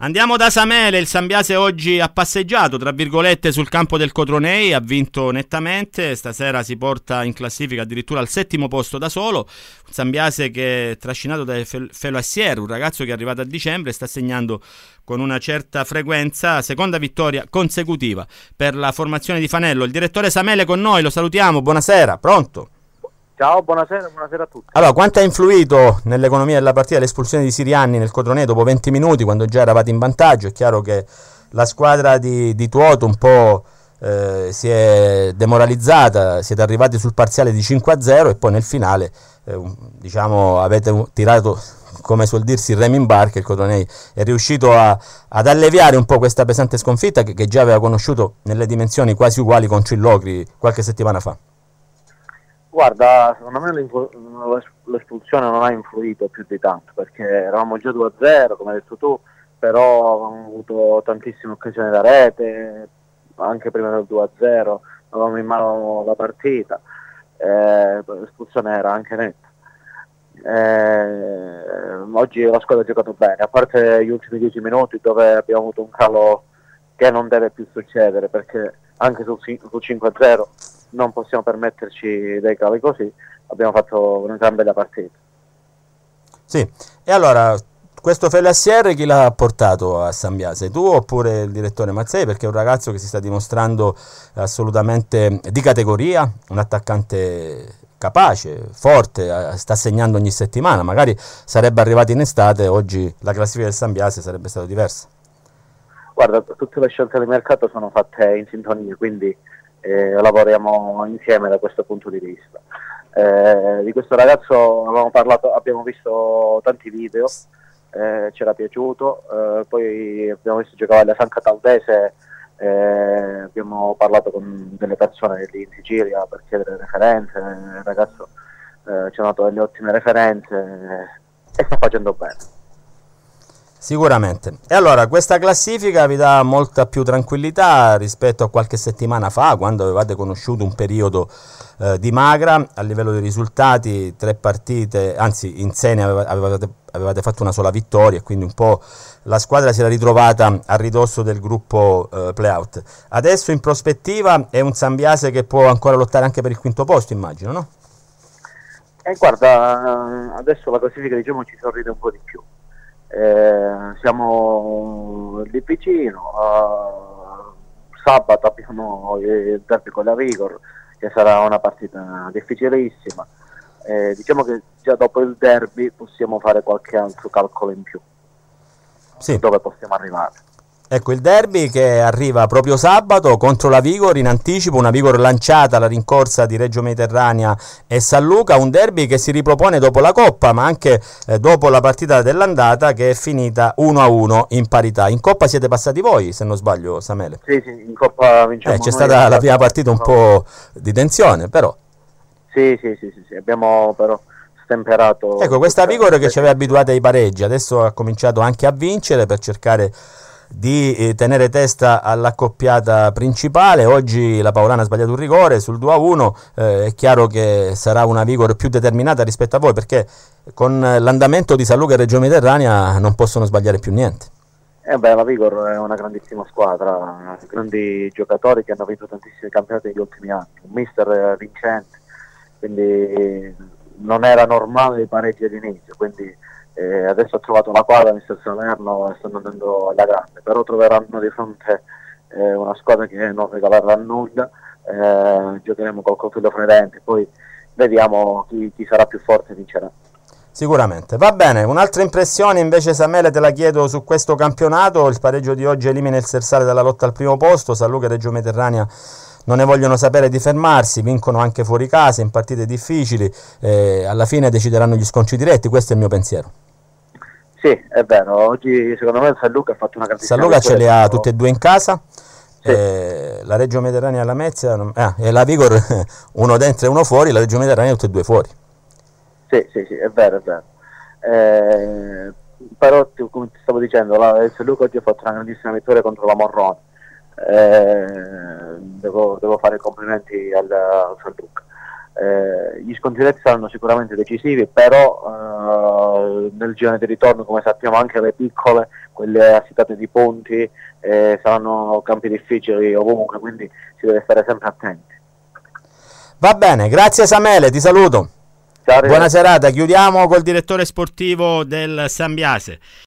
Andiamo da Samele. Il Sambiase oggi ha passeggiato, tra virgolette, sul campo del Cotronei, ha vinto nettamente, stasera si porta in classifica addirittura al 7° posto da solo. Un Sambiase che è trascinato da Feloassier, un ragazzo che è arrivato a dicembre e sta segnando con una certa frequenza, seconda vittoria consecutiva per la formazione di Fanello. Il direttore Samele con noi, lo salutiamo, buonasera, pronto? Ciao, buonasera a tutti. Allora, quanto ha influito nell'economia della partita l'espulsione di Sirianni nel Cotronei dopo 20 minuti, quando già eravate in vantaggio? È chiaro che la squadra di Tuoto un po' si è demoralizzata, siete arrivati sul parziale di 5-0 e poi nel finale avete tirato, come suol dirsi, il remo in barca. Il Cotronei è riuscito ad alleviare un po' questa pesante sconfitta che già aveva conosciuto nelle dimensioni quasi uguali con Cillocri qualche settimana fa. Guarda, secondo me l'espulsione non ha influito più di tanto, perché eravamo già 2-0, come hai detto tu, però avevamo avuto tantissime occasioni da rete, anche prima del 2-0, avevamo in mano la partita, l'espulsione era anche netta. Oggi la squadra ha giocato bene, a parte gli ultimi 10 minuti dove abbiamo avuto un calo che non deve più succedere, perché anche sul 5-0 non possiamo permetterci dei cali così, abbiamo fatto una gran bella partita. Sì, e allora questo Feloassier chi l'ha portato a Sambiase? Tu oppure il direttore Mazzei? Perché è un ragazzo che si sta dimostrando assolutamente di categoria, un attaccante capace, forte, sta segnando ogni settimana, magari sarebbe arrivato in estate, oggi la classifica del Sambiase sarebbe stata diversa. Guarda, tutte le scelte di mercato sono fatte in sintonia, quindi lavoriamo insieme da questo punto di vista. Di questo ragazzo avevamo parlato, abbiamo visto tanti video, ci era piaciuto, poi abbiamo visto giocare alla San Cataldese, abbiamo parlato con delle persone lì in Sicilia per chiedere referenze, il ragazzo ci ha dato delle ottime referenze e sta facendo bene. Sicuramente. E allora questa classifica vi dà molta più tranquillità rispetto a qualche settimana fa, quando avevate conosciuto un periodo di magra a livello di risultati, 3 partite, anzi in 6 ne avevate fatto una sola vittoria, e quindi un po' la squadra si era ritrovata a ridosso del gruppo playout. Adesso in prospettiva è un Sambiase che può ancora lottare anche per il 5° posto, immagino, no? Guarda, adesso la classifica ci sorride un po' di più. Siamo lì vicino, sabato abbiamo il derby con la Vigor, che sarà una partita difficilissima, diciamo che già dopo il derby possiamo fare qualche altro calcolo in più, sì, dove possiamo arrivare. Ecco, il derby che arriva proprio sabato contro la Vigor in anticipo, una Vigor lanciata alla rincorsa di Reggio Mediterranea e San Luca, un derby che si ripropone dopo la Coppa, ma anche dopo la partita dell'andata che è finita 1-1 in parità. In Coppa siete passati voi, se non sbaglio, Samele? Sì, in Coppa vinciamo c'è stata la prima partita un po' di tensione, però. Sì, abbiamo però stemperato. Ecco, questa Vigor che ci aveva abituati ai pareggi, adesso ha cominciato anche a vincere per cercare di tenere testa all'accoppiata principale. Oggi la Paolana ha sbagliato un rigore sul 2-1, è chiaro che sarà una Vigor più determinata rispetto a voi, perché con l'andamento di San Luca e Reggio Mediterranea non possono sbagliare più niente. La Vigor è una grandissima squadra, grandi giocatori che hanno vinto tantissimi campionati negli ultimi anni, un mister vincente, quindi non era normale i pareggi all'inizio, quindi adesso ha trovato la quadra mister Salerno e stanno andando alla grande, però troveranno di fronte una squadra che non regalerà nulla, giocheremo col coltello fra i denti, poi vediamo chi sarà più forte e vincerà. Sicuramente. Va bene, un'altra impressione invece, Samele, te la chiedo su questo campionato. Il pareggio di oggi elimina il Sersale dalla lotta al primo posto, San Luca e Reggio Mediterranea non ne vogliono sapere di fermarsi, vincono anche fuori casa in partite difficili, alla fine decideranno gli scontri diretti, questo è il mio pensiero. Sì, è vero, oggi secondo me San Luca ha fatto una grandissima San Luca ce le ha tutte e due in casa, sì. La Reggio Mediterranea e la Mezia, e la Vigor uno dentro e uno fuori, la Reggio Mediterranea tutte e due fuori. Sì, è vero. Però come ti stavo dicendo, il San Luca oggi ha fatto una grandissima vittoria contro la Morrone, devo fare complimenti al San Luca. Gli scontri diretti saranno sicuramente decisivi, però nel girone di ritorno, come sappiamo, anche le piccole, quelle assitate di punti, saranno campi difficili ovunque, quindi si deve stare sempre attenti. Va bene, grazie Samuele, ti saluto. Ciao, Buona serata, chiudiamo col direttore sportivo del Sambiase.